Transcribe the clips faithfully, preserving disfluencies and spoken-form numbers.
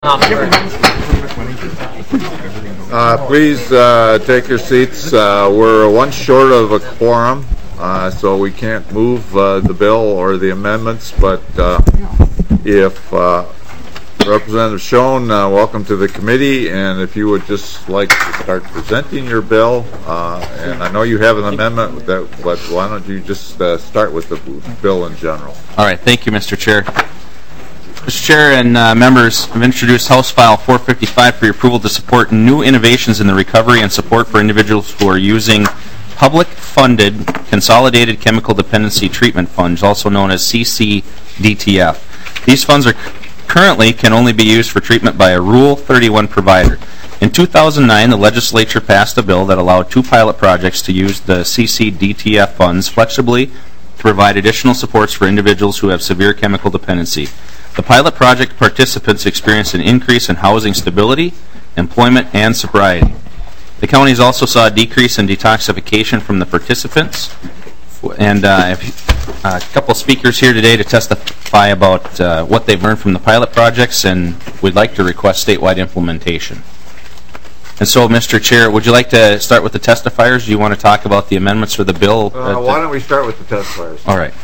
Uh, please uh, take your seats. Uh, we're one short of a quorum, uh, so we can't move uh, the bill or the amendments, but uh, if uh, Representative Schoen, uh, welcome to the committee, and if you would just like to start presenting your bill, uh, and I know you have an amendment, that, but why don't you just uh, start with the bill in general. All right, thank you, Mister Chair. Mister Chair and uh, members, I've introduced House File four fifty-five for your approval to support new innovations in the recovery and support for individuals who are using public-funded Consolidated Chemical Dependency Treatment Funds, also known as C C D T F. These funds are currently can only be used for treatment by a Rule thirty-one provider. In two thousand nine, the legislature passed a bill that allowed two pilot projects to use the C C D T F funds flexibly to provide additional supports for individuals who have severe chemical dependency. The pilot project participants experienced an increase in housing stability, employment, and sobriety. The counties also saw a decrease in detoxification from the participants. And uh, I have a couple of speakers here today to testify about uh, what they've learned from the pilot projects, and we'd like to request statewide implementation. And so, Mister Chair, would you like to start with the testifiers? Do you want to talk about the amendments for the bill? Uh, why don't we start with the testifiers? All right.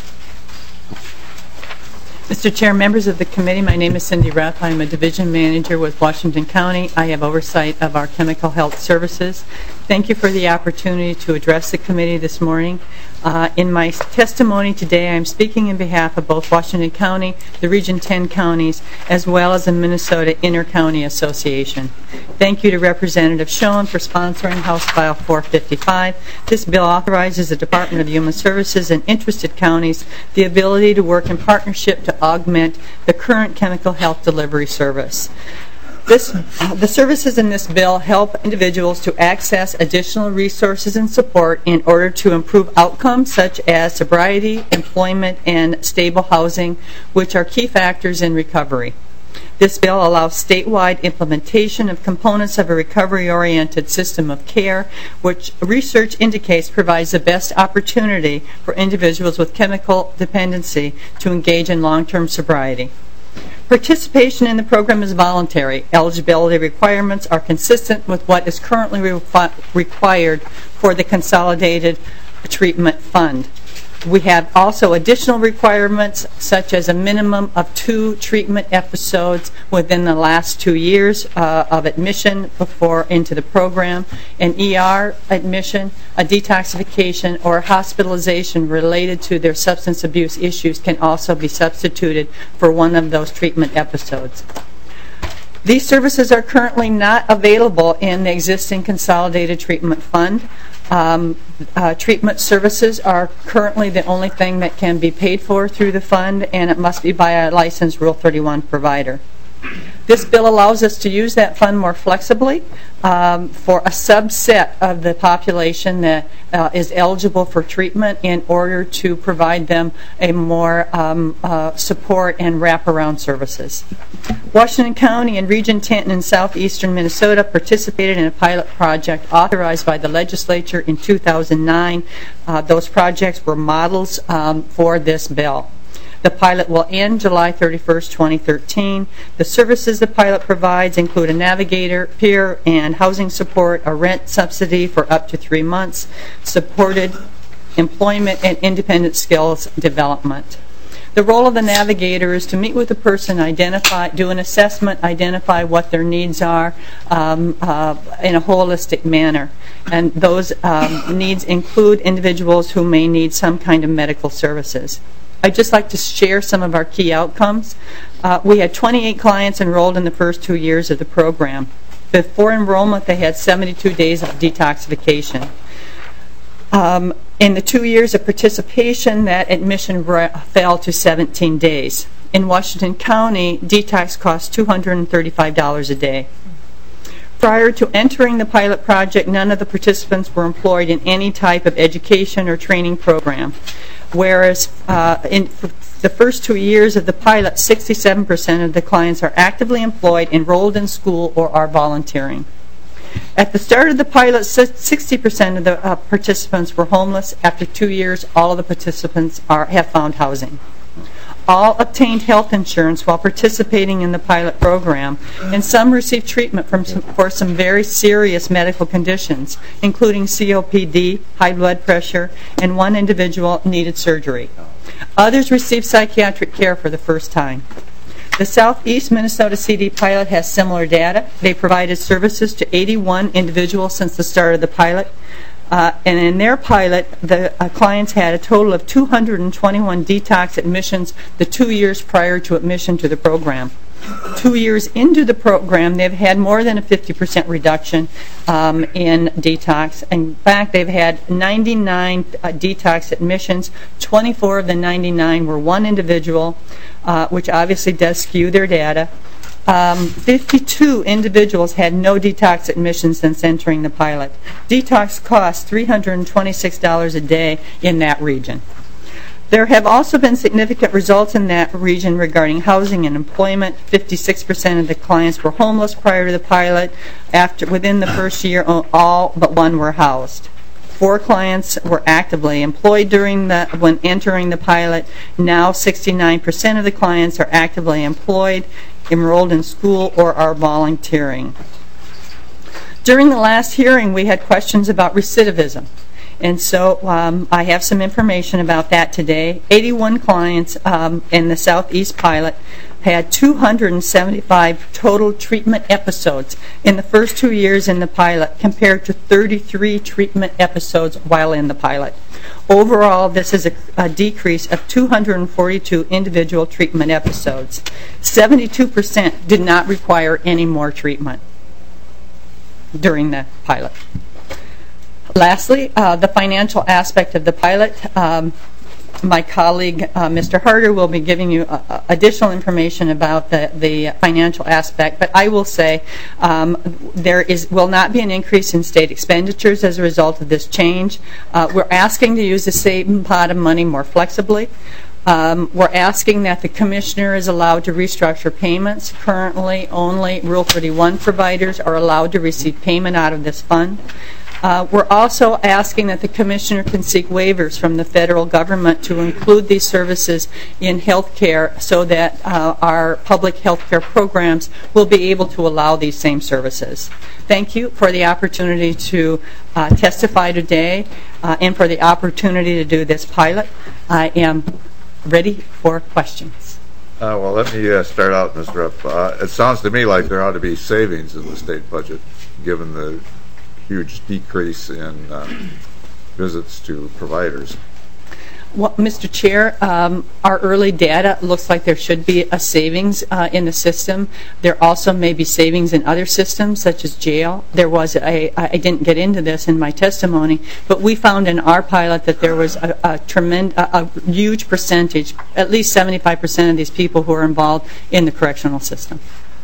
Mister Chair, members of the committee, my name is Cindy Rupp. I am a division manager with Washington County. I have oversight of our chemical health services. Thank you for the opportunity to address the committee this morning. Uh, in my testimony today, I am speaking in behalf of both Washington County, the Region ten counties, as well as the Minnesota Inter-County Association. Thank you to Representative Schoen for sponsoring House File four fifty-five. This bill authorizes the Department of Human Services and interested counties the ability to work in partnership to augment the current chemical health delivery service. This, the services in this bill help individuals to access additional resources and support in order to improve outcomes such as sobriety, employment, and stable housing, which are key factors in recovery. This bill allows statewide implementation of components of a recovery-oriented system of care, which research indicates provides the best opportunity for individuals with chemical dependency to engage in long-term sobriety. Participation in the program is voluntary. Eligibility requirements are consistent with what is currently re- required for the Consolidated Treatment Fund. We have also additional requirements such as a minimum of two treatment episodes within the last two years uh, of admission before into the program, an E R admission, a detoxification, or hospitalization related to their substance abuse issues can also be substituted for one of those treatment episodes. These services are currently not available in the existing Consolidated Treatment Fund. Um, uh, treatment services are currently the only thing that can be paid for through the fund, and it must be by a licensed Rule thirty-one provider. This bill allows us to use that fund more flexibly um, for a subset of the population that uh, is eligible for treatment in order to provide them a more um, uh, support and wraparound services. Washington County and Region ten in southeastern Minnesota participated in a pilot project authorized by the legislature in two thousand nine. Uh, those projects were models um, for this bill. The pilot will end July thirty-first, twenty thirteen. The services the pilot provides include a navigator, peer and housing support, a rent subsidy for up to three months, supported employment, and independent skills development. The role of the navigator is to meet with the person, identify, do an assessment, identify what their needs are um, uh, in a holistic manner. And those um, needs include individuals who may need some kind of medical services. I'd just like to share some of our key outcomes. Uh, we had twenty-eight clients enrolled in the first two years of the program. Before enrollment, they had seventy-two days of detoxification. Um, in the two years of participation, that admission fell to seventeen days. In Washington County, detox costs two hundred thirty-five dollars a day. Prior to entering the pilot project, none of the participants were employed in any type of education or training program. Whereas uh, in the first two years of the pilot, sixty-seven percent of the clients are actively employed, enrolled in school, or are volunteering. At the start of the pilot, sixty percent of the uh, participants were homeless. After two years, all of the participants are, have found housing. All obtained health insurance while participating in the pilot program, and some received treatment from some, for some very serious medical conditions, including C O P D, high blood pressure, and one individual needed surgery. Others received psychiatric care for the first time. The Southeast Minnesota C D pilot has similar data. They provided services to eighty-one individuals since the start of the pilot. Uh, and in their pilot, the uh, clients had a total of two hundred twenty-one detox admissions the two years prior to admission to the program. Two years into the program, they've had more than a fifty percent reduction um, in detox. In fact, they've had ninety-nine uh, detox admissions. twenty-four of the ninety-nine were one individual, uh, which obviously does skew their data. Um, fifty-two individuals had no detox admissions since entering the pilot. Detox costs three hundred twenty-six dollars a day in that region. There have also been significant results in that region regarding housing and employment. fifty-six percent of the clients were homeless prior to the pilot. After, within the first year, all but one were housed. Four clients were actively employed during the when entering the pilot. Now sixty-nine percent of the clients are actively employed, enrolled in school, or are volunteering. During the last hearing, we had questions about recidivism. And so um, I have some information about that today. eighty-one clients um, in the Southeast pilot had two hundred seventy-five total treatment episodes in the first two years in the pilot, compared to thirty-three treatment episodes while in the pilot. Overall, this is a, a decrease of two hundred forty-two individual treatment episodes. seventy-two percent did not require any more treatment during the pilot. Lastly, uh, the financial aspect of the pilot. Um, my colleague, uh, Mister Harder, will be giving you uh, uh, additional information about the, the financial aspect, but I will say um, there is will not be an increase in state expenditures as a result of this change. Uh, we're asking to use the same pot of money more flexibly. Um, we're asking that the Commissioner is allowed to restructure payments. Currently, only Rule thirty-one providers are allowed to receive payment out of this fund. Uh, we're also asking that the Commissioner can seek waivers from the federal government to include these services in health care so that uh, our public health care programs will be able to allow these same services. Thank you for the opportunity to uh, testify today uh, and for the opportunity to do this pilot. I am ready for questions. Uh, well, let me uh, start out, Miz Rep. Uh, it sounds to me like there ought to be savings in the state budget, given the huge decrease in uh, visits to providers. Well, Mister Chair, um, our early data looks like there should be a savings uh, in the system. There also may be savings in other systems, such as jail. There was a, I didn't get into this in my testimony, but we found in our pilot that there was a, a tremendous, a, a huge percentage, at least seventy-five percent of these people who are involved in the correctional system.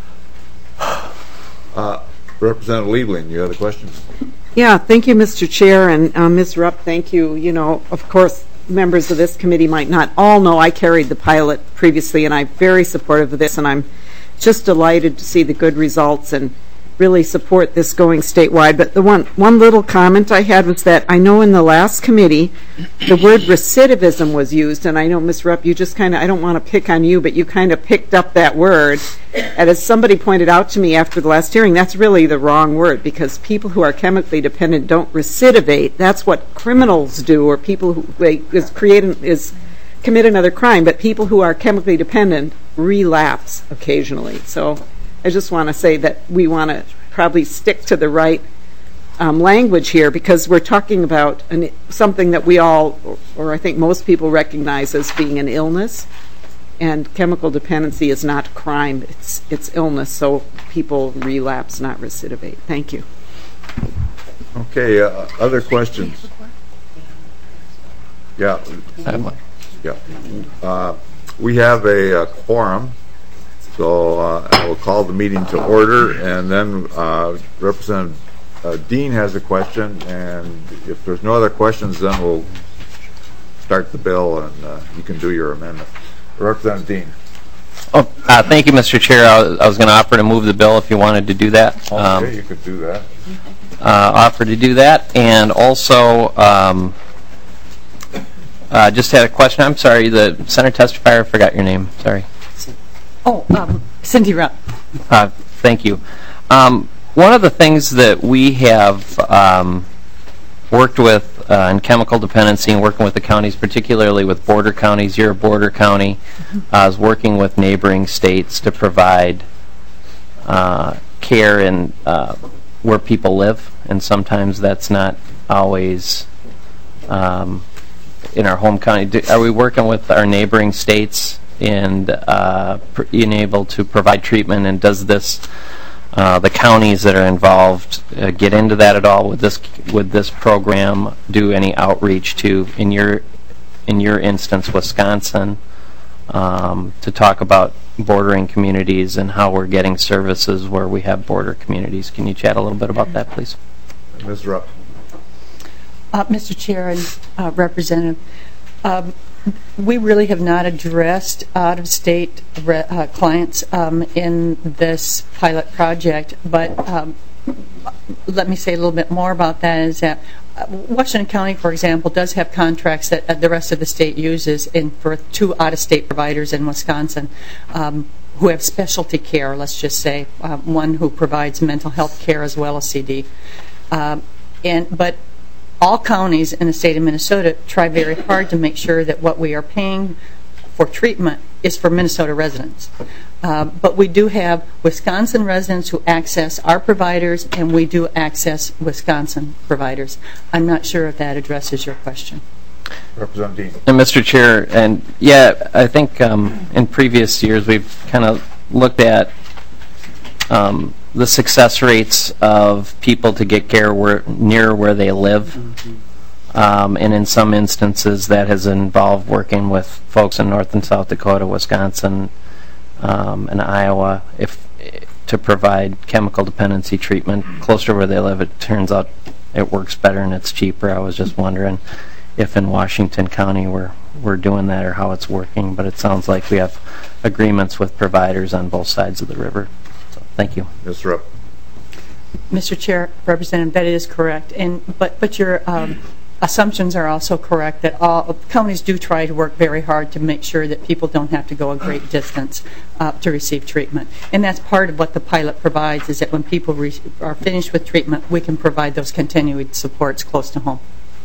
Uh, Representative Liebling, you have a question? Yeah, thank you, Mister Chair, and uh, Miz Rupp, thank you. You know, of course, members of this committee might not all know I carried the pilot previously, and I'm very supportive of this, and I'm just delighted to see the good results and really support this going statewide. But the one one little comment I had was that I know in the last committee the word recidivism was used, and I know, Miz Rupp, you just kind of, I don't want to pick on you, but you kind of picked up that word. And as somebody pointed out to me after the last hearing, that's really the wrong word, because people who are chemically dependent don't recidivate. That's what criminals do, or people who they, is create is commit another crime. But people who are chemically dependent relapse occasionally. So I just want to say that we want to probably stick to the right um, language here, because we're talking about an, something that we all, or, or I think most people, recognize as being an illness. And chemical dependency is not crime, it's it's illness, so people relapse, not recidivate. Thank you. Okay, uh, other questions? Yeah. Yeah. Uh, we have a, a quorum, so uh, I will call the meeting to order, and then uh, Representative uh, Dean has a question, and if there's no other questions, then we'll start the bill, and uh, you can do your amendment. Representative Dean. Oh, uh, thank you, Mister Chair. I was, I was going to offer to move the bill if you wanted to do that. Okay, um, you could do that. Uh, offer to do that, and also um, Uh, just had a question. I'm sorry, the center testifier, I forgot your name. Sorry. Oh, um, Cindy Rupp. Uh, thank you. Um, one of the things that we have um, worked with uh, in chemical dependency and working with the counties, particularly with border counties, you're a border county, uh, is working with neighboring states to provide uh, care in uh, where people live, and sometimes that's not always um, in our home county. Do, are we working with our neighboring states and uh, pr- being able to provide treatment, and does this uh, the counties that are involved uh, get into that at all? Would this would this program do any outreach to, in your in your instance, Wisconsin, um, to talk about bordering communities and how we're getting services where we have border communities? Can you chat a little bit about that, please? Miz Rupp. Uh, Mister Chair and uh, Representative, um, we really have not addressed out-of-state re- uh, clients um, in this pilot project, but um, let me say a little bit more about that. Is that uh, Washington County, for example, does have contracts that uh, the rest of the state uses in for two out-of-state providers in Wisconsin um, who have specialty care, let's just say, uh, one who provides mental health care as well as C D. Um, and But all counties in the state of Minnesota try very hard to make sure that what we are paying for treatment is for Minnesota residents. Uh, but we do have Wisconsin residents who access our providers, and we do access Wisconsin providers. I'm not sure if that addresses your question. Representative Dean. And Mister Chair, and yeah, I think um, in previous years we've kind of looked at um, the success rates of people to get care where, near where they live. Um, and in some instances that has involved working with folks in North and South Dakota, Wisconsin, um, and Iowa if to provide chemical dependency treatment closer to where they live. It turns out it works better and it's cheaper. I was just wondering if in Washington County we're, we're doing that or how it's working, but it sounds like we have agreements with providers on both sides of the river. So, thank you. Miz Rupp. Mister Chair, Representative, that is correct. And but but your um, assumptions are also correct that all counties do try to work very hard to make sure that people don't have to go a great distance uh, to receive treatment. And that's part of what the pilot provides, is that when people re- are finished with treatment, we can provide those continued supports close to home.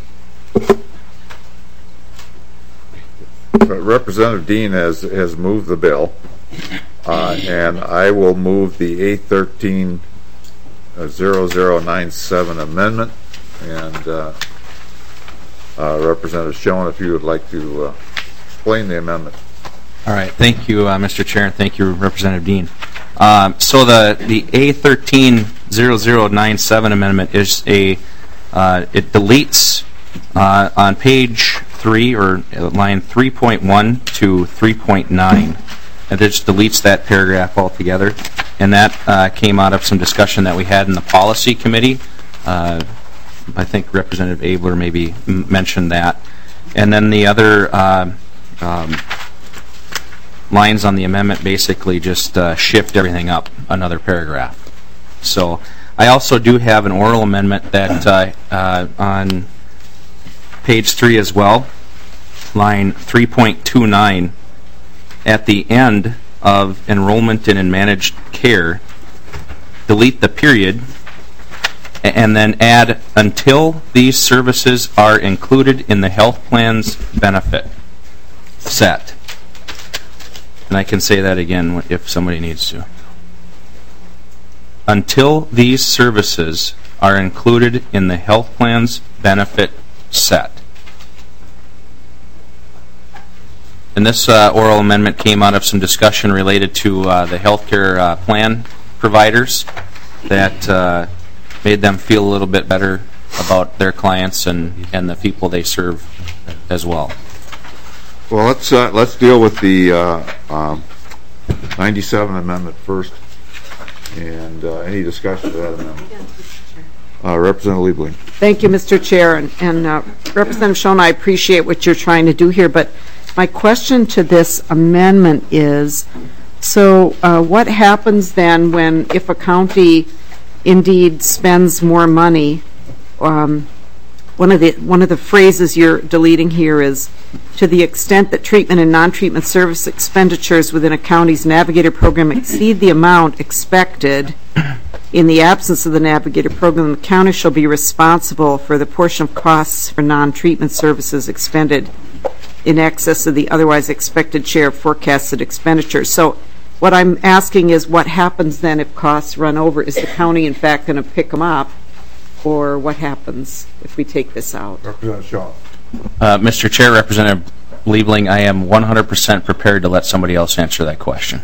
Representative Dean has, has moved the bill, uh, and I will move the A thirteen zero zero nine seven amendment. And uh, uh, Representative Schoen, if you would like to uh, explain the amendment. All right. Thank you, uh, Mister Chair, and thank you, Representative Dean. Um, so the, the A thirteen zero zero nine seven amendment is a, uh, it deletes uh, on page three, or line three point one to three point nine. It just deletes that paragraph altogether. And that uh, came out of some discussion that we had in the policy committee. Uh, I think Representative Abler maybe m- mentioned that. And then the other uh, um, lines on the amendment basically just uh, shift everything up another paragraph. So I also do have an oral amendment that uh, uh, on page three as well, line three point two nine, at the end of enrollment in and managed care, delete the period, and then add until these services are included in the health plan's benefit set. And I can say that again if somebody needs to. Until these services are included in the health plan's benefit set. And this uh, oral amendment came out of some discussion related to uh, the healthcare uh, plan providers that uh, made them feel a little bit better about their clients and, and the people they serve as well. Well, let's uh, let's deal with the uh, um, ninety-seven amendment first, and uh, any discussion of that amendment. Uh, Representative Liebling. Thank you, Mister Chair. And, and uh, Representative Schoen, I appreciate what you're trying to do here, but my question to this amendment is, so uh, what happens then when, if a county indeed spends more money um, one of the, one of the phrases you're deleting here is, to the extent that treatment and non-treatment service expenditures within a county's Navigator program exceed the amount expected, in the absence of the Navigator program, the county shall be responsible for the portion of costs for non-treatment services expended in excess of the otherwise expected share of forecasted expenditures. So what I'm asking is, what happens then if costs run over? Is the county in fact going to pick them up, or what happens if we take this out? Representative Shaw. Uh, Mister Chair, Representative Liebling, I am one hundred percent prepared to let somebody else answer that question.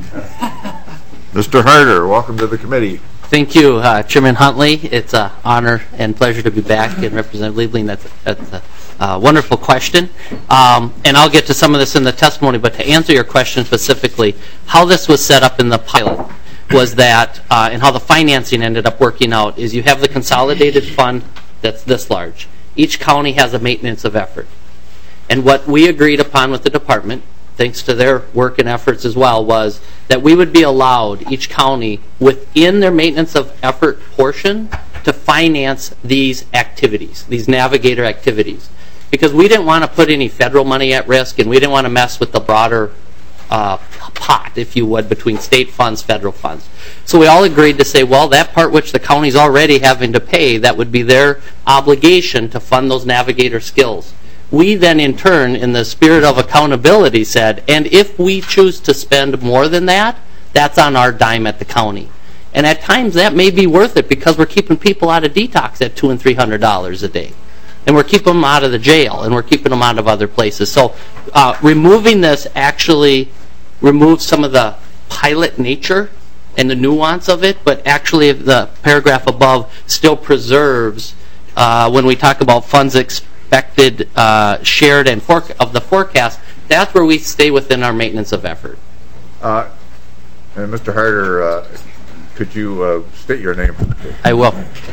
Mister Harder, welcome to the committee. Thank you, uh, Chairman Huntley. It's an honor and pleasure to be back. And Representative Liebling, that's, that's a uh, wonderful question. Um, and I'll get to some of this in the testimony, but to answer your question specifically, how this was set up in the pilot was that, uh, and how the financing ended up working out, is you have the consolidated fund that's this large. Each county has a maintenance of effort. And what we agreed upon with the department, thanks to their work and efforts as well, was that we would be allowed, each county, within their maintenance of effort portion, to finance these activities, these Navigator activities. Because we didn't want to put any federal money at risk, and we didn't want to mess with the broader uh, pot, if you would, between state funds, federal funds. So we all agreed to say, well, that part which the county's already having to pay, that would be their obligation to fund those Navigator skills. We then, in turn, in the spirit of accountability, said, and if we choose to spend more than that, that's on our dime at the county. And at times that may be worth it because we're keeping people out of detox at two and three hundred dollars a day, and we're keeping them out of the jail, and we're keeping them out of other places. So uh, removing this actually removes some of the pilot nature and the nuance of it, but actually the paragraph above still preserves uh, when we talk about funds expended. Expected, uh, shared, and for of the forecast, that's where we stay within our maintenance of effort. Uh, and Mister Harder, uh, could you uh, state your name? I will.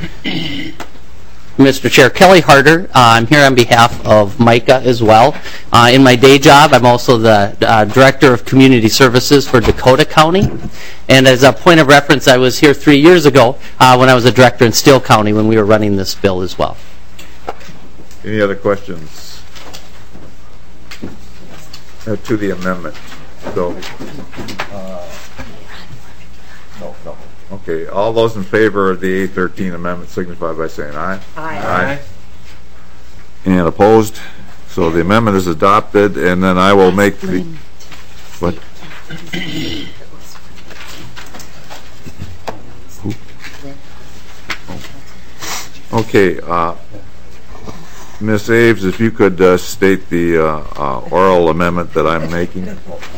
Mister Chair, Kelly Harder. Uh, I'm here on behalf of MICA as well. Uh, in my day job, I'm also the uh, Director of Community Services for Dakota County. And as a point of reference, I was here three years ago uh, when I was a director in Steele County when we were running this bill as well. Any other questions uh, to the amendment? So, uh, no, no. Okay, all those in favor of the A thirteen amendment signify by saying aye. Aye. Aye. And opposed? So the amendment is adopted, and then I will make the... What? Who? Okay, uh... Miz Aves, if you could uh, state the uh, uh, oral amendment that I'm making.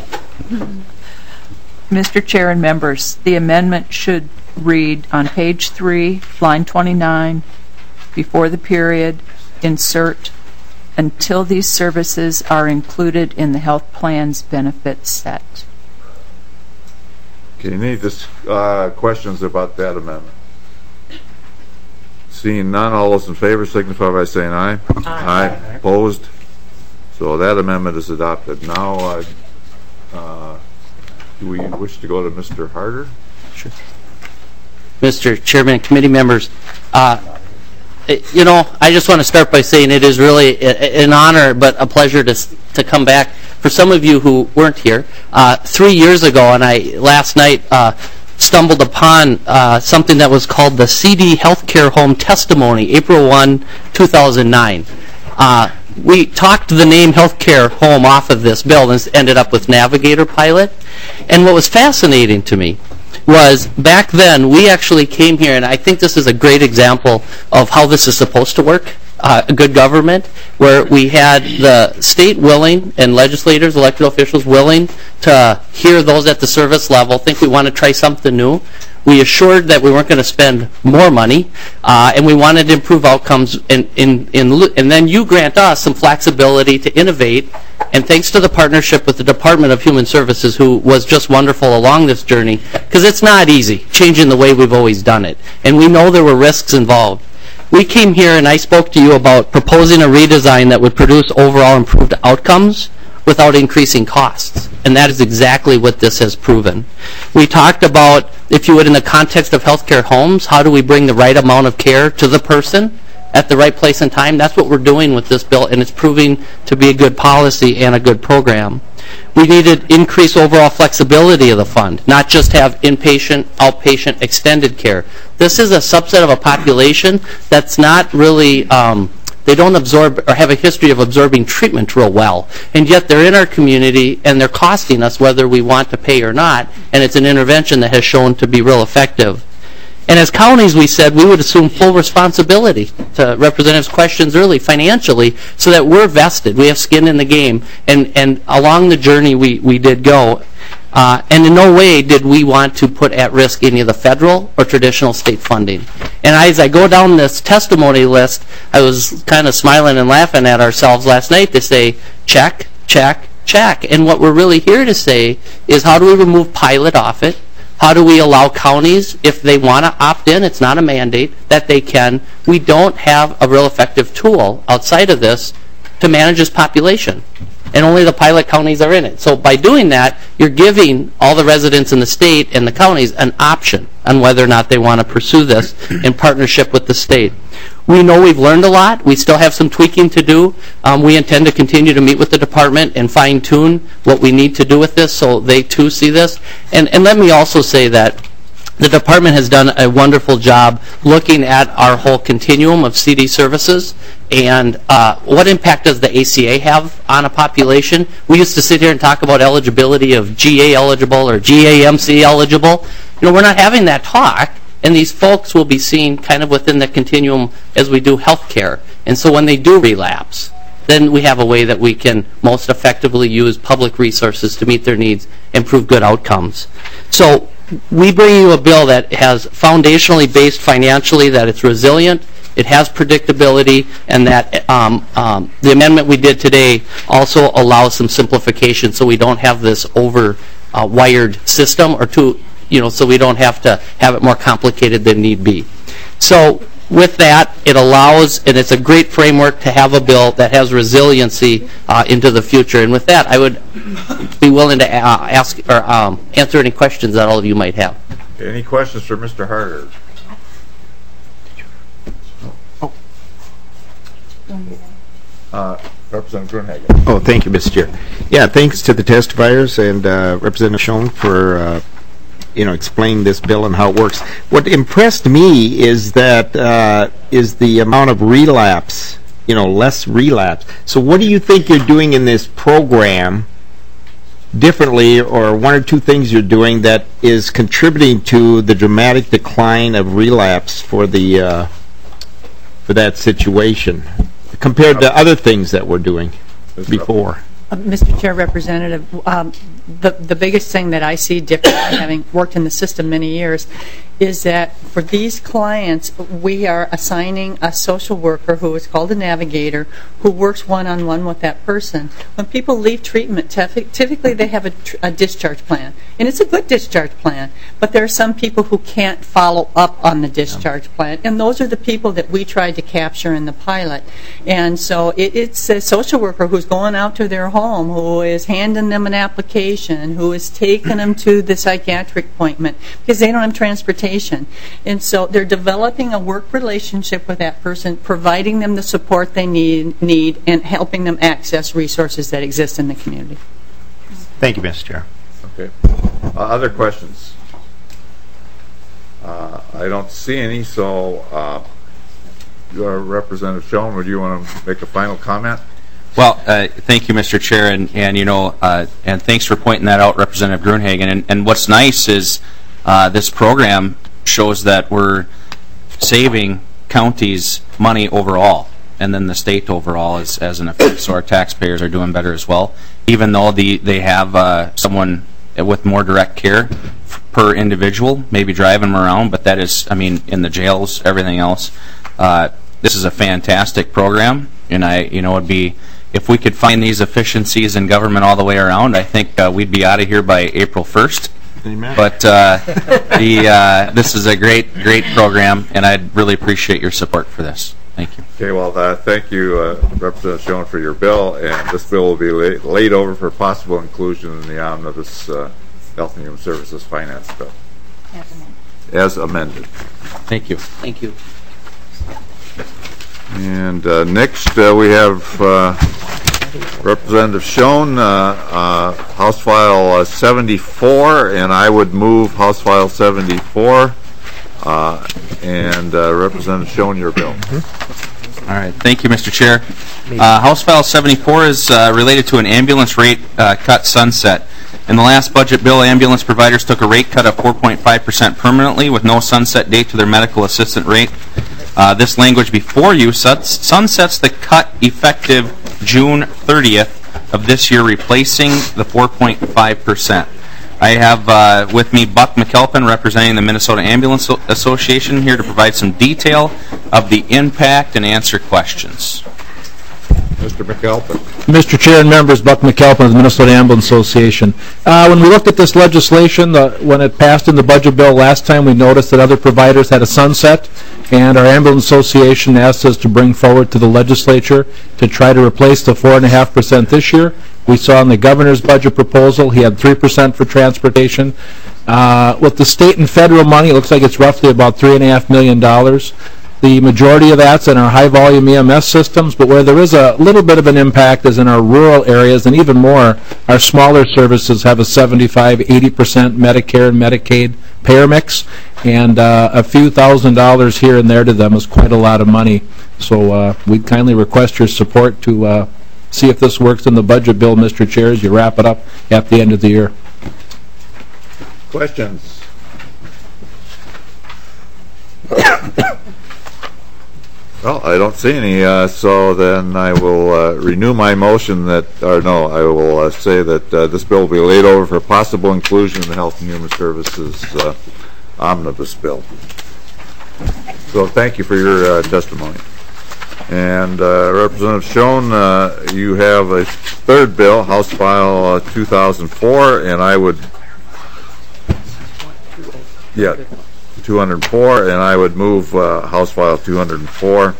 Mister Chair and members, the amendment should read on page three, line twenty-nine, before the period, insert, until these services are included in the health plan's benefit set. Okay, any uh, questions about that amendment? Seeing none, all those in favor signify by saying aye. Aye. Aye. Opposed? So that amendment is adopted. Now, uh, uh, do we wish to go to Mister Harder? Sure. Mister Chairman, committee members, uh, it, you know, I just want to start by saying it is really a, an honor, but a pleasure to to come back. For some of you who weren't here, uh, three years ago, and I last night. Uh, stumbled upon uh, something that was called the C D Healthcare Home Testimony, April first, two thousand nine. Uh, we talked the name Healthcare Home off of this bill and ended up with Navigator Pilot. And what was fascinating to me was back then we actually came here, and I think this is a great example of how this is supposed to work. Uh, a good government, where we had the state willing and legislators, elected officials willing to hear those at the service level, think we want to try something new. We assured that we weren't going to spend more money, uh, and we wanted to improve outcomes, in, in, in, and then you grant us some flexibility to innovate, and thanks to the partnership with the Department of Human Services, who was just wonderful along this journey, because it's not easy, changing the way we've always done it, and we know there were risks involved. We came here and I spoke to you about proposing a redesign that would produce overall improved outcomes without increasing costs. And that is exactly what this has proven. We talked about, if you would, in the context of healthcare homes, how do we bring the right amount of care to the person at the right place and time. That's what we're doing with this bill, and it's proving to be a good policy and a good program. We needed increased overall flexibility of the fund, not just have inpatient, outpatient, extended care. This is a subset of a population that's not really, um, they don't absorb or have a history of absorbing treatment real well, and yet they're in our community and they're costing us whether we want to pay or not, and it's an intervention that has shown to be real effective. And as counties, we said we would assume full responsibility, to Representative's questions early, financially, so that we're vested. We have skin in the game. And, and along the journey, we, we did go. Uh, and in no way did we want to put at risk any of the federal or traditional state funding. And as I go down this testimony list, I was kind of smiling and laughing at ourselves last night to say, check, check, check. And what we're really here to say is, how do we remove pilot off it? How do we allow counties, if they want to opt in, it's not a mandate, that they can. We don't have a real effective tool outside of this to manage this population. And only the pilot counties are in it. So by doing that, you're giving all the residents in the state and the counties an option on whether or not they want to pursue this in partnership with the state. We know we've learned a lot. We still have some tweaking to do. Um, we intend to continue to meet with the department and fine-tune what we need to do with this so they too see this. And, and let me also say that the department has done a wonderful job looking at our whole continuum of C D services and uh, what impact does the A C A have on a population. We used to sit here and talk about eligibility of G A eligible or G A M C eligible. You know, we're not having that talk, and these folks will be seen kind of within the continuum as we do health care. And so when they do relapse, then we have a way that we can most effectively use public resources to meet their needs and prove good outcomes. So we bring you a bill that has foundationally based financially, that it's resilient, it has predictability, and that um, um, the amendment we did today also allows some simplification so we don't have this over uh, wired system, or too, you know, so we don't have to have it more complicated than need be. So with that, it allows, and it's a great framework to have a bill that has resiliency uh, into the future. And with that, I would be willing to uh, ask or um, answer any questions that all of you might have. Any questions for Mister Harder? Oh. Uh, Representative Gruenhagen. Oh, thank you, Mister Chair. Yeah, thanks to the testifiers and uh, Representative Schoen for uh, you know, explaining this bill and how it works. What impressed me is that uh, is the amount of relapse, you know, less relapse. So what do you think you're doing in this program differently, or one or two things you're doing that is contributing to the dramatic decline of relapse for the uh, for that situation compared to other things that we're doing before? Uh, Mister Chair, Representative, um, the, the biggest thing that I see different, having worked in the system many years, is that for these clients, we are assigning a social worker who is called a navigator who works one-on-one with that person. When people leave treatment, typically they have a, tr a discharge plan, and it's a good discharge plan, but there are some people who can't follow up on the discharge plan, and those are the people that we tried to capture in the pilot. And so it, it's a social worker who's going out to their home, who is handing them an application, who is taking them to the psychiatric appointment because they don't have transportation. And so they're developing a work relationship with that person, providing them the support they need, need and helping them access resources that exist in the community. Thank you, Mister Chair. Okay. Uh, other questions? Uh, I don't see any, so uh, your Representative Schoen, would you want to make a final comment? Well, uh, thank you, Mister Chair, and, and you know, uh, and thanks for pointing that out, Representative Gruenhagen. And, and what's nice is uh, this program shows that we're saving counties money overall, and then the state overall as, as an effect. So our taxpayers are doing better as well, even though the, they have uh, someone with more direct care per individual, maybe driving them around, but that is, I mean, in the jails, everything else. Uh, this is a fantastic program, and I, you know, it'd be, if we could find these efficiencies in government all the way around, I think uh, we'd be out of here by April first. Amen. But uh, the uh, this is a great, great program, and I'd really appreciate your support for this. Thank you. Okay, well, uh, thank you, uh, Representative Schoen, for your bill, and this bill will be laid, laid over for possible inclusion in the omnibus uh, Health and Human Services Finance Bill. As amended. As amended. Thank you. Thank you. And uh, next, uh, we have uh, Representative Schoen, uh, uh, House File uh, seventy-four, and I would move House File seventy-four. Uh, and uh, Representative Schoen, your bill. All right, thank you, Mister Chair. Uh, House File seventy-four is uh, related to an ambulance rate uh, cut sunset. In the last budget bill, ambulance providers took a rate cut of four point five percent permanently with no sunset date to their medical assistant rate. Uh, this language before you suns- sunsets the cut effective June thirtieth of this year, replacing the four point five percent. I have uh, with me Buck McAlpin, representing the Minnesota Ambulance Association, here to provide some detail of the impact and answer questions. Mister McAlpin. Mister Chair and members, Buck McAlpin of the Minnesota Ambulance Association. Uh, when we looked at this legislation, the, when it passed in the budget bill last time, we noticed that other providers had a sunset, and our Ambulance Association asked us to bring forward to the legislature to try to replace the four point five percent this year. We saw in the governor's budget proposal, he had three percent for transportation. Uh, with the state and federal money, it looks like it's roughly about three point five million dollars. The majority of that's in our high-volume E M S systems, but where there is a little bit of an impact is in our rural areas, and even more, our smaller services have a seventy-five, eighty percent Medicare and Medicaid payer mix, and uh, a few thousand dollars here and there to them is quite a lot of money. So uh, we kindly request your support to uh, see if this works in the budget bill, Mister Chair, as you wrap it up at the end of the year. Questions? Well, I don't see any, uh, so then I will uh, renew my motion that, or no, I will uh, say that uh, this bill will be laid over for possible inclusion in the Health and Human Services uh, omnibus bill. So thank you for your uh, testimony. And uh, Representative Schoen, uh, you have a third bill, House File uh, two thousand four, and I would, yeah, two hundred four, and I would move uh, House File two hundred four.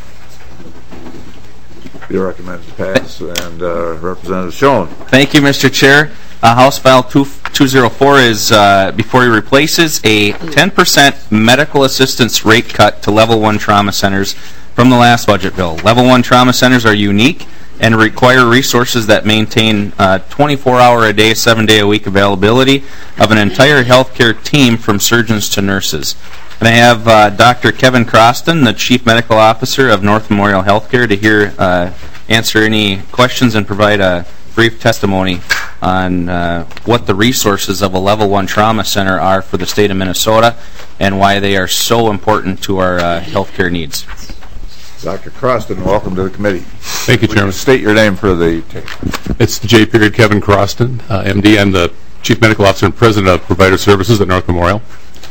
You recommend to pass, and uh, Representative Schoen. Thank you, Mister Chair. Uh, House File two oh four is, uh, before he replaces, a ten percent medical assistance rate cut to Level one trauma centers from the last budget bill. Level one trauma centers are unique and require resources that maintain uh, twenty-four hour a day, seven day a week availability of an entire healthcare team from surgeons to nurses. And I have uh, Doctor Kevin Croston, the Chief Medical Officer of North Memorial Healthcare, to hear uh, answer any questions and provide a brief testimony on uh, what the resources of a Level one trauma center are for the state of Minnesota and why they are so important to our uh, healthcare needs. Doctor Croston, welcome to the committee. Thank you, Chairman. State your name for the tape. It's J. Period Kevin Croston, uh, M D. I'm the Chief Medical Officer and President of Provider Services at North Memorial.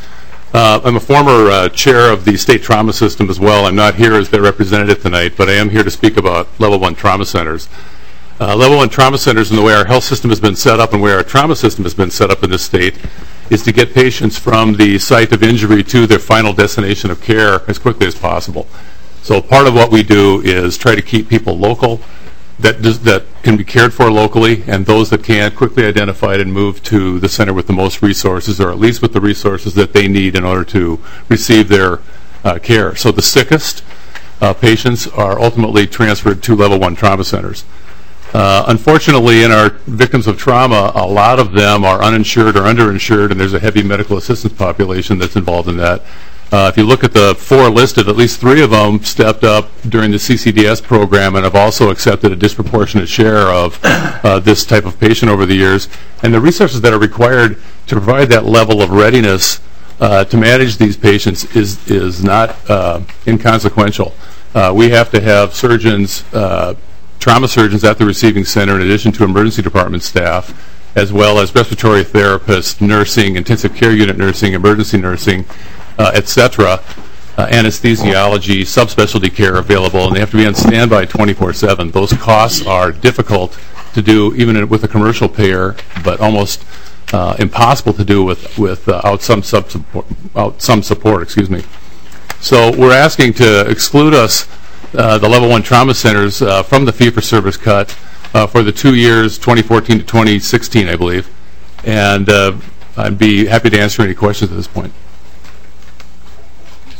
Uh, I'm a former uh, chair of the state trauma system as well. I'm not here as their representative tonight, but I am here to speak about Level one trauma centers. Uh, Level one trauma centers, and the way our health system has been set up and where our trauma system has been set up in this state, is to get patients from the site of injury to their final destination of care as quickly as possible. So part of what we do is try to keep people local, that does, that can be cared for locally, and those that can't, quickly identified and moved to the center with the most resources, or at least with the resources that they need in order to receive their uh, care. So the sickest uh, patients are ultimately transferred to Level one trauma centers. Uh, unfortunately, in our victims of trauma, a lot of them are uninsured or underinsured, and there's a heavy medical assistance population that's involved in that. Uh, if you look at the four listed, at least three of them stepped up during the C C D S program and have also accepted a disproportionate share of uh, this type of patient over the years. And the resources that are required to provide that level of readiness uh, to manage these patients is, is not uh, inconsequential. Uh, we have to have surgeons, uh, trauma surgeons at the receiving center in addition to emergency department staff, as well as respiratory therapists, nursing, intensive care unit nursing, emergency nursing, Uh, et cetera, uh, anesthesiology, subspecialty care available, and they have to be on standby twenty-four seven. Those costs are difficult to do even in, with a commercial payer, but almost uh, impossible to do with with uh, out some sub support, out some support. Excuse me. So we're asking to exclude us, uh, the Level one trauma centers, uh, from the fee-for-service cut uh, for the two years, twenty fourteen to twenty sixteen, I believe, and uh, I'd be happy to answer any questions at this point.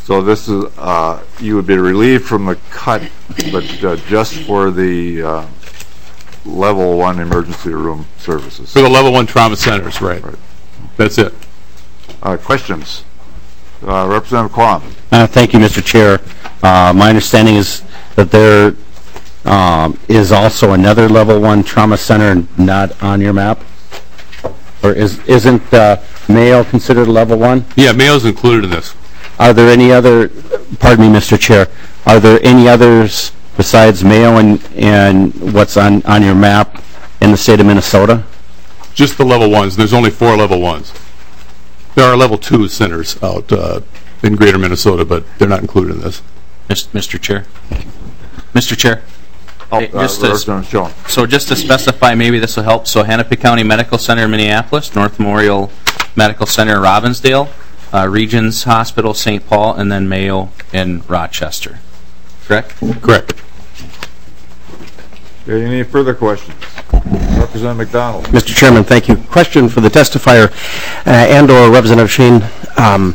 So this is, uh, you would be relieved from the cut, but uh, just for the uh, level one emergency room services. For the level one trauma centers, right. Right. That's it. Uh, Questions? Uh, Representative Quam. Uh, Thank you, Mister Chair. Uh, My understanding is that there um, is also another level one trauma center not on your map? Or is, isn't uh, Mayo considered a level one? Yeah, Mayo's included in this. Are there any other, pardon me, Mister Chair, are there any others besides Mayo and, and what's on, on your map in the state of Minnesota? Just the level ones. There's only four level ones. There are level two centers out uh, in greater Minnesota, but they're not included in this. Mister Chair. Mister Chair. Oh, Hey, uh, just to- Representative Schoen. So just to specify, maybe this will help. So Hennepin County Medical Center in Minneapolis, North Memorial Medical Center in Robbinsdale, uh, Regions Hospital Saint Paul, and then Mayo in Rochester. Correct? Correct. Okay, any further questions? Representative McDonald. Mister Chairman, thank you. Question for the testifier uh, and/or Representative Sheen. Um,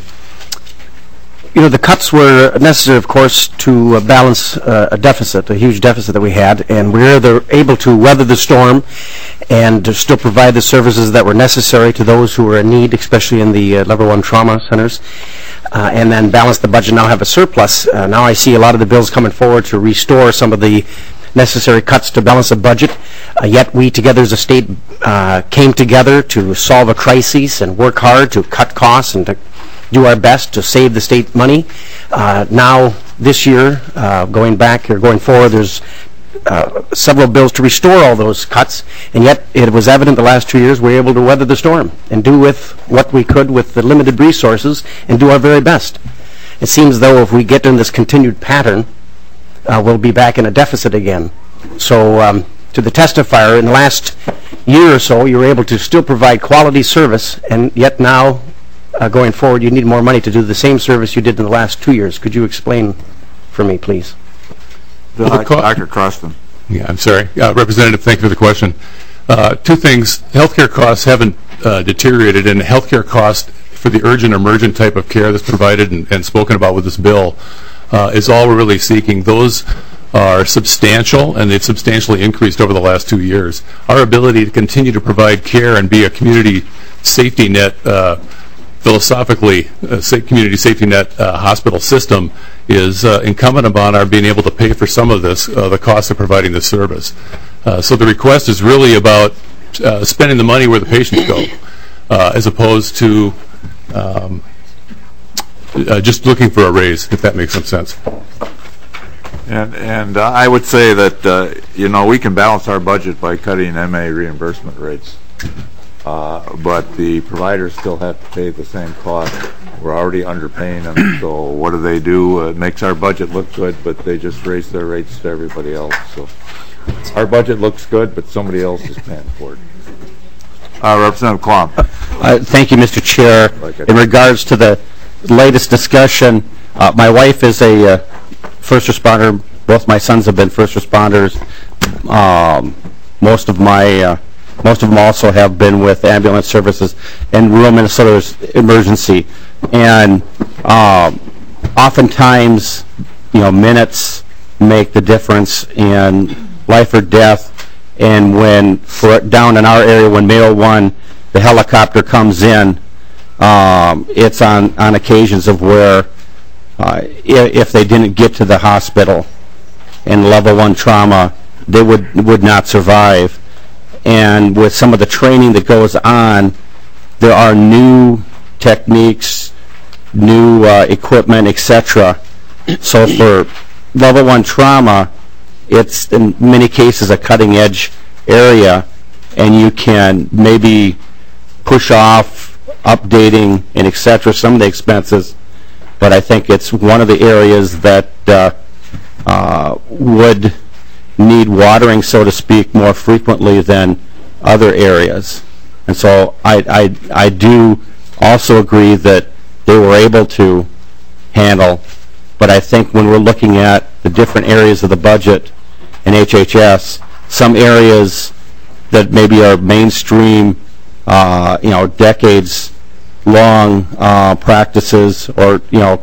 you know, the cuts were necessary, of course, to uh, balance uh, a deficit, a huge deficit that we had, and we were able to weather the storm and to still provide the services that were necessary to those who were in need, especially in the uh, level one trauma centers, uh, and then balance the budget, now have a surplus. Uh, now I see a lot of the bills coming forward to restore some of the necessary cuts to balance the budget. Uh, yet we together as a state uh, came together to solve a crisis and work hard to cut costs and to do our best to save the state money. Uh, now, this year, uh, going back or going forward, there's uh, several bills to restore all those cuts, and yet it was evident the last two years we were able to weather the storm and do with what we could with the limited resources and do our very best. It seems though if we get in this continued pattern, uh, we'll be back in a deficit again. So um, to the testifier, in the last year or so, you were able to still provide quality service, and yet now, uh, going forward, you need more money to do the same service you did in the last two years. Could you explain for me, please? Well, the co- Doctor Croston. Yeah, I'm sorry. Uh, Representative, thank you for the question. Uh, two things. Healthcare costs haven't uh, deteriorated, and healthcare cost for the urgent emergent type of care that's provided and, and spoken about with this bill uh, is all we're really seeking. Those are substantial, and they've substantially increased over the last two years. Our ability to continue to provide care and be a community safety net, uh, philosophically, a sa- community safety net uh, hospital system is uh, incumbent upon our being able to pay for some of this, uh, the cost of providing this service. Uh, so the request is really about uh, spending the money where the patients go, uh, as opposed to um, uh, just looking for a raise, if that makes some sense. And, and uh, I would say that, uh, you know, we can balance our budget by cutting M A reimbursement rates. Uh, but the providers still have to pay the same cost. We're already underpaying them, so what do they do? It makes our budget look good, but they just raise their rates to everybody else. So our budget looks good, but somebody else is paying for it. Uh, Representative Klum. Uh, thank you, Mister Chair. Like it. In regards to the latest discussion, uh, my wife is a uh, first responder. Both my sons have been first responders. Um, most of my uh, most of them also have been with ambulance services in rural Minnesota's emergency. And um, oftentimes, you know, minutes make the difference in life or death. And when, for down in our area, when Mayo one, the helicopter comes in, um, it's on, on occasions of where uh, if, if they didn't get to the hospital in level one trauma, they would, would not survive. And with some of the training that goes on, there are new techniques, new uh, equipment, et cetera. So for level one trauma, it's in many cases a cutting edge area, and you can maybe push off updating and et cetera some of the expenses, but I think it's one of the areas that uh, uh, would need watering, so to speak, more frequently than other areas. And so I, I, I do also agree that they were able to handle, but I think when we're looking at the different areas of the budget in H H S, some areas that maybe are mainstream, uh, you know, decades-long uh, practices, or, you know,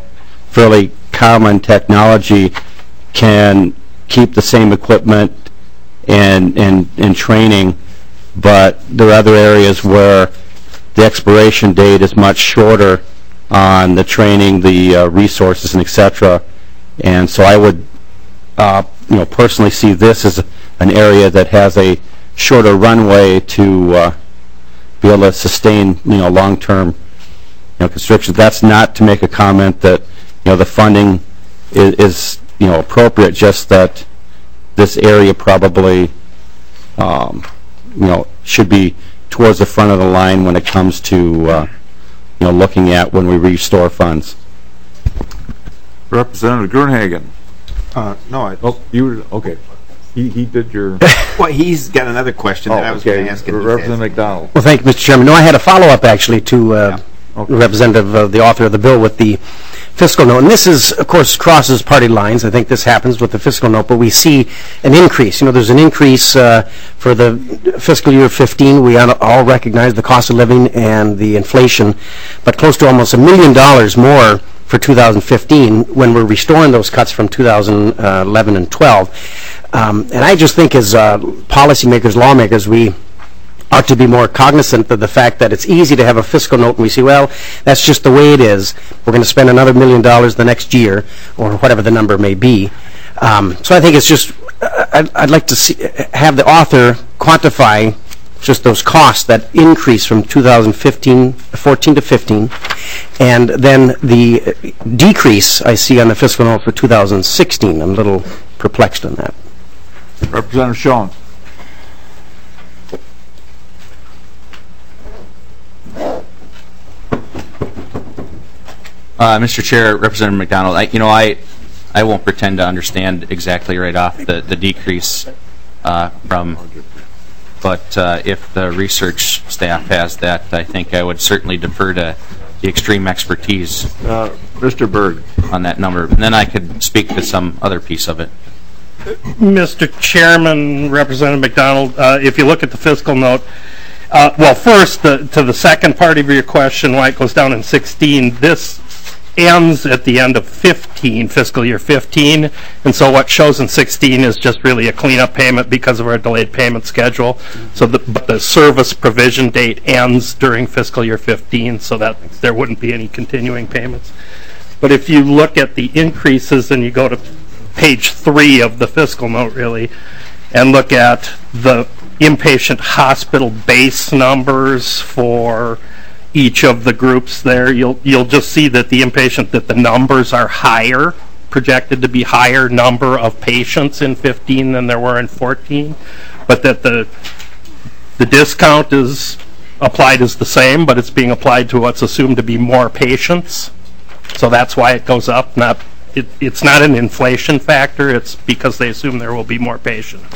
fairly common technology can keep the same equipment and, and, and training, but there are other areas where the expiration date is much shorter on the training, the uh, resources, and et cetera. And so I would, uh, you know, personally see this as an area that has a shorter runway to uh, be able to sustain, you know, long-term, you know, constrictions. That's not to make a comment that, you know, the funding is, is you know, appropriate. Just that this area probably, um, you know, should be towards the front of the line when it comes to, uh, you know, looking at when we restore funds. Representative Gruenhagen. Uh, no, I, Oh, you were, okay. He, he did your... well, he's got another question that I Oh, was going okay. to ask. and he Representative says- McDonald. Well, thank you, Mister Chairman. No, I had a follow-up, actually, to uh, Okay. Representative, uh, the author of the bill with the fiscal note. And this is, of course, crosses party lines. I think this happens with the fiscal note, but we see an increase. You know, there's an increase uh, for the fiscal year fifteen. We all recognize the cost of living and the inflation, but close to almost a million dollars more for two thousand fifteen when we're restoring those cuts from two thousand eleven and twelve. Um, and I just think as uh, policymakers, lawmakers, we ought to be more cognizant of the fact that it's easy to have a fiscal note and we say, well, that's just the way it is. We're going to spend another million dollars the next year, or whatever the number may be. Um, so I think it's just, uh, I'd, I'd like to see, have the author quantify just those costs that increase from two thousand fifteen, fourteen to fifteen, and then the decrease I see on the fiscal note for two thousand sixteen. I'm a little perplexed on that. Representative Schoen. Uh, Mister Chair, Representative McDonald, I, you know, I, I won't pretend to understand exactly right off the, the decrease uh, from, but uh, if the research staff has that, I think I would certainly defer to the extreme expertise Uh, Mister Berg. on that number. And then I could speak to some other piece of it. Mister Chairman, Representative McDonald, uh, if you look at the fiscal note, uh, well, first, the, to the second part of your question, why it goes down in sixteen, this ends at the end of fifteen, fiscal year fifteen, and so what shows in sixteen is just really a cleanup payment because of our delayed payment schedule. So the, but the service provision date ends during fiscal year fifteen, so that there wouldn't be any continuing payments. But if you look at the increases and you go to page three of the fiscal note, really, and look at the inpatient hospital base numbers for each of the groups there, you'll you'll just see that the inpatient, that the numbers are higher, projected to be higher number of patients in fifteen than there were in fourteen, but that the the discount is applied as the same, but it's being applied to what's assumed to be more patients. So that's why it goes up. Not it, it's not an inflation factor, it's because they assume there will be more patients.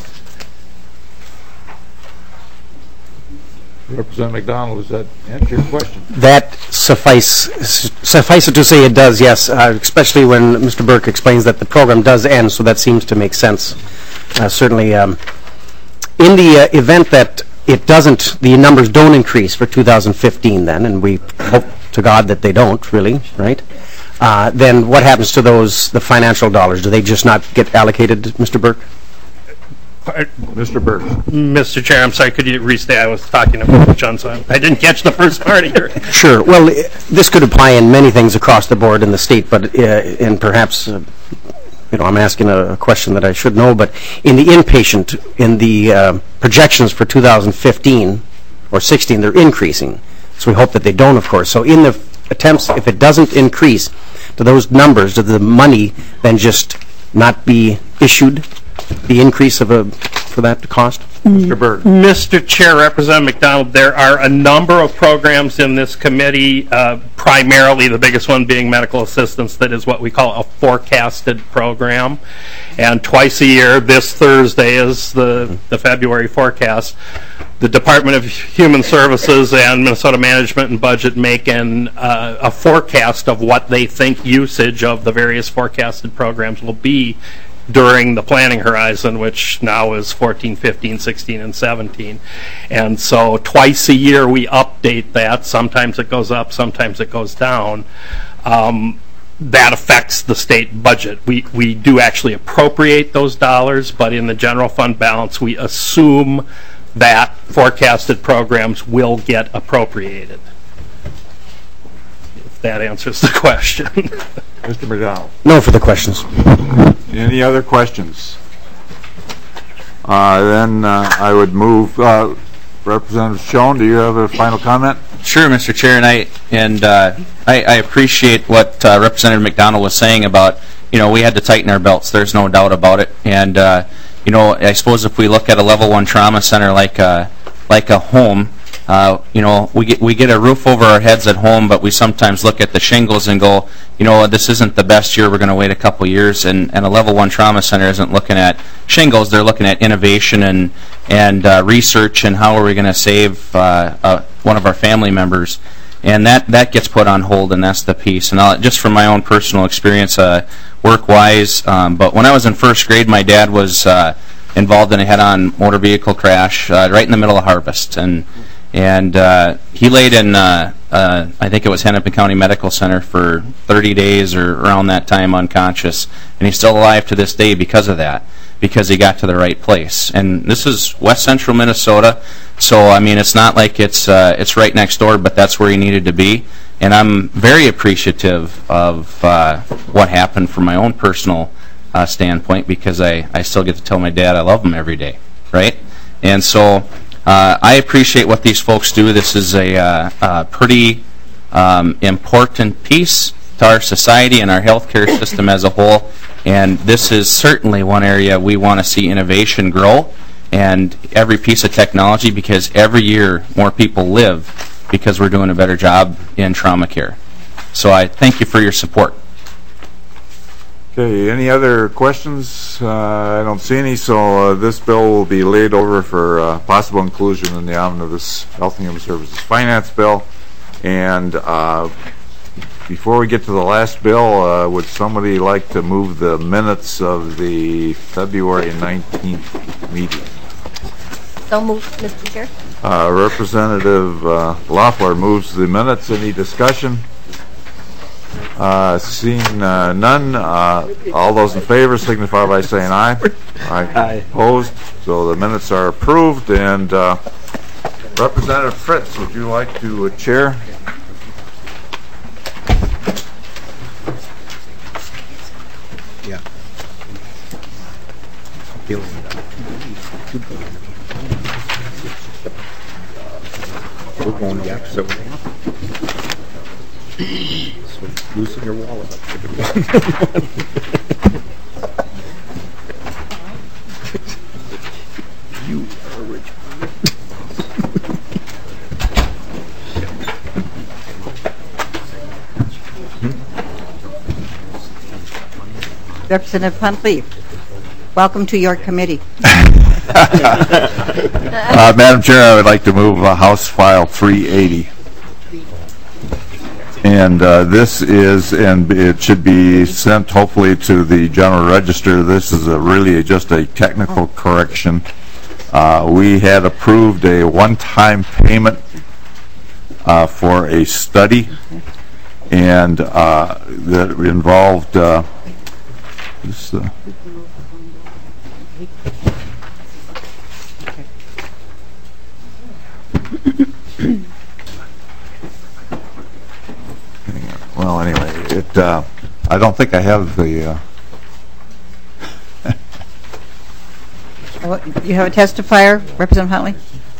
Representative McDonald, does that answer your question? That suffice suffice it to say it does, yes, uh, especially when Mister Burke explains that the program does end, so that seems to make sense. Uh, certainly, um, in the uh, event that it doesn't, the numbers don't increase for two thousand fifteen then, and we hope to God that they don't, really, right? Uh, then what happens to those, the financial dollars? Do they just not get allocated, Mister Burke? Mister Burke. Mister Chair, I'm sorry, could you restate? I was talking about John, so I didn't catch the first part of your... Sure. Well, i- this could apply in many things across the board in the state, but uh, and perhaps, uh, you know, I'm asking a, a question that I should know, but in the inpatient, in the uh, projections for two thousand fifteen or sixteen, they're increasing. So we hope that they don't, of course. So in the attempts, if it doesn't increase, do those numbers, do the money then just not be issued? The increase of a for that cost? Mister Burke. Mister Chair, Representative McDonald, there are a number of programs in this committee, uh, primarily the biggest one being medical assistance, that is what we call a forecasted program. And twice a year, this Thursday is the, the February forecast, the Department of Human Services and Minnesota Management and Budget make an, uh, a forecast of what they think usage of the various forecasted programs will be during the planning horizon, which now is fourteen, fifteen, sixteen, and seventeen. And so twice a year we update that. Sometimes it goes up, sometimes it goes down. Um, that affects the state budget. We, we do actually appropriate those dollars, but in the general fund balance, we assume that forecasted programs will get appropriated. If that answers the question. Mister McDonald. No further questions. Any other questions? Uh, then uh, I would move. Uh, Representative Schoen, do you have a final comment? Sure, Mister Chair, and I and uh, I, I appreciate what uh, Representative McDonald was saying about, you know, we had to tighten our belts. There's no doubt about it. And uh, you know, I suppose if we look at a level one trauma center like a like a home, uh, you know, we get we get a roof over our heads at home, but we sometimes look at the shingles and go, you know, this isn't the best year. We're going to wait a couple years. And, and a level one trauma center isn't looking at shingles. They're looking at innovation and and uh, research and how are we going to save uh, uh, one of our family members. And that, that gets put on hold, and that's the piece. And I'll, just from my own personal experience, uh, work-wise, um, but when I was in first grade, my dad was uh, involved in a head-on motor vehicle crash uh, right in the middle of harvest. And and uh, he laid in, uh, uh, I think it was Hennepin County Medical Center for thirty days or around that time unconscious. And he's still alive to this day because of that, because he got to the right place. And this is west central Minnesota, so I mean it's not like it's uh, it's right next door, but that's where he needed to be. And I'm very appreciative of uh, what happened from my own personal uh, standpoint, because I, I still get to tell my dad I love him every day, right? And so uh, I appreciate what these folks do. This is a, uh, a pretty um, important piece to our society and our healthcare system as a whole. And this is certainly one area we want to see innovation grow, and every piece of technology, because every year more people live because we're doing a better job in trauma care. So I thank you for your support. Okay, any other questions? Uh, I don't see any, so uh, this bill will be laid over for uh, possible inclusion in the Omnibus Health and Human Services Finance Bill. And uh, before we get to the last bill, uh, would somebody like to move the minutes of the February nineteenth meeting? So moved, Mister Chair. Uh, Representative uh, Loeffler moves the minutes. Any discussion? Uh, seeing uh, none, uh, all those in favor signify by saying aye. Aye. Aye. Opposed? So the minutes are approved. And uh, Representative Fritz, would you like to uh, chair? Yeah. We're going the opposite way. So loosen your wallet up. You are rich. Representative Huntley, welcome to your committee. uh, Madam Chair, I would like to move uh, House File three eighty. And uh, this is, and it should be sent hopefully to the General Register. This is a really just a technical correction. Uh, we had approved a one-time payment uh, for a study, and uh, that involved uh, this. Uh, Well, anyway, it. Uh, I don't think I have the. Uh... You have a testifier, Representative Huntley?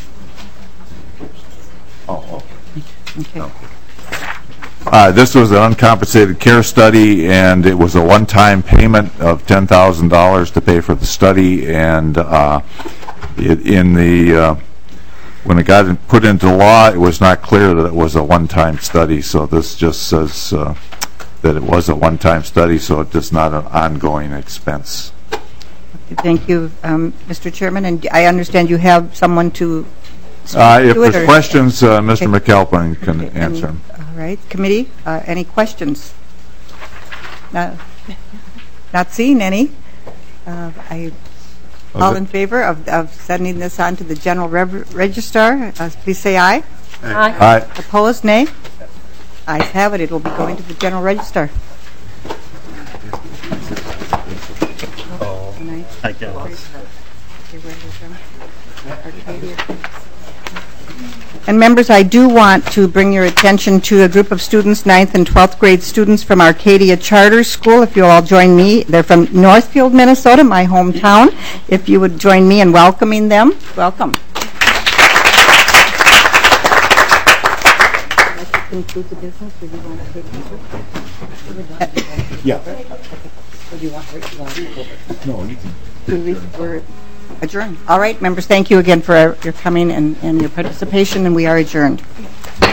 Oh. Okay. No. Uh, this was an uncompensated care study, and it was a one-time payment of ten thousand dollars to pay for the study, and uh, it, in the. Uh, When it got put into law, it was not clear that it was a one-time study, so this just says uh, that it was a one-time study, so it's just not an ongoing expense. Thank you, um, Mister Chairman, and I understand you have someone to speak uh, If to it, there's or? questions, uh, Mister Okay. McAlpin can Okay, answer and, them. All right, committee, uh, any questions? Not, not seeing any. Uh, I All in favor of, of sending this on to the General Re- Registrar, uh, please say aye. Aye. Aye. Opposed, nay? Ayes have it. It will be going to the General Registrar. tonight? I guess. And members, I do want to bring your attention to a group of students, ninth and twelfth grade students from Arcadia Charter School. If you'll all join me, they're from Northfield, Minnesota, my hometown. If you would join me in welcoming them, welcome. Conclude the business, or do you want to take Yeah. Or do you want to? No, you can. We're adjourned. All right, members, thank you again for your coming and, and your participation, and we are adjourned.